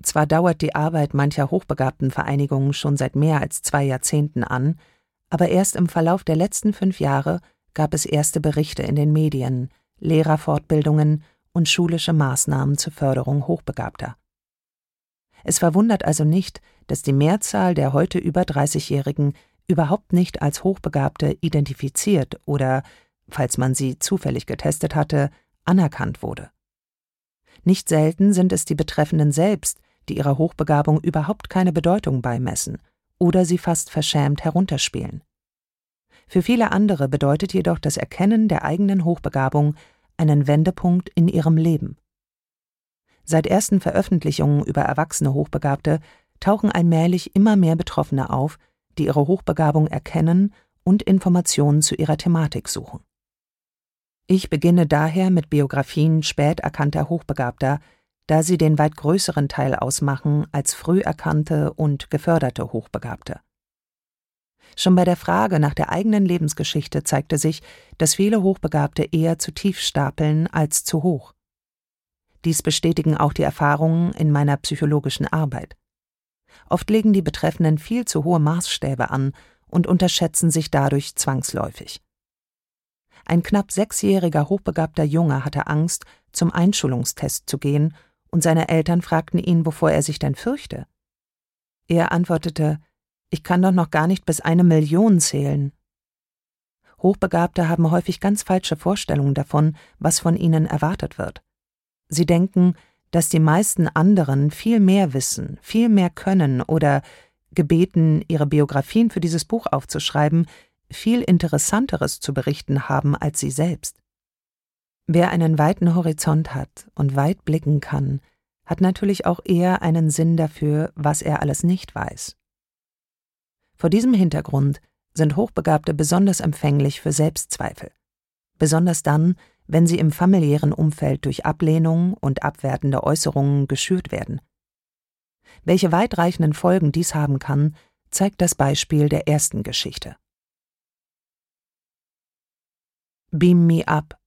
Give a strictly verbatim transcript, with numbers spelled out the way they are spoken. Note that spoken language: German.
Zwar dauert die Arbeit mancher Hochbegabtenvereinigungen schon seit mehr als zwei Jahrzehnten an, aber erst im Verlauf der letzten fünf Jahre gab es erste Berichte in den Medien, Lehrerfortbildungen und schulische Maßnahmen zur Förderung Hochbegabter. Es verwundert also nicht, dass die Mehrzahl der heute über dreißigjährigen überhaupt nicht als Hochbegabte identifiziert oder, falls man sie zufällig getestet hatte, anerkannt wurde. Nicht selten sind es die Betreffenden selbst, die ihrer Hochbegabung überhaupt keine Bedeutung beimessen oder sie fast verschämt herunterspielen. Für viele andere bedeutet jedoch das Erkennen der eigenen Hochbegabung einen Wendepunkt in ihrem Leben. Seit ersten Veröffentlichungen über erwachsene Hochbegabte tauchen allmählich immer mehr Betroffene auf, die ihre Hochbegabung erkennen und Informationen zu ihrer Thematik suchen. Ich beginne daher mit Biografien spät erkannter Hochbegabter, da sie den weit größeren Teil ausmachen als früh erkannte und geförderte Hochbegabte. Schon bei der Frage nach der eigenen Lebensgeschichte zeigte sich, dass viele Hochbegabte eher zu tief stapeln als zu hoch. Dies bestätigen auch die Erfahrungen in meiner psychologischen Arbeit. Oft legen die Betreffenden viel zu hohe Maßstäbe an und unterschätzen sich dadurch zwangsläufig. Ein knapp sechsjähriger hochbegabter Junge hatte Angst, zum Einschulungstest zu gehen, und seine Eltern fragten ihn, wovor er sich denn fürchte. Er antwortete: »Ich kann doch noch gar nicht bis eine Million zählen.« Hochbegabte haben häufig ganz falsche Vorstellungen davon, was von ihnen erwartet wird. Sie denken, dass die meisten anderen viel mehr wissen, viel mehr können oder, gebeten, ihre Biografien für dieses Buch aufzuschreiben, viel Interessanteres zu berichten haben als sie selbst. Wer einen weiten Horizont hat und weit blicken kann, hat natürlich auch eher einen Sinn dafür, was er alles nicht weiß. Vor diesem Hintergrund sind Hochbegabte besonders empfänglich für Selbstzweifel. Besonders dann, wenn sie im familiären Umfeld durch Ablehnung und abwertende Äußerungen geschürt werden. Welche weitreichenden Folgen dies haben kann, zeigt das Beispiel der ersten Geschichte. Beam Me Up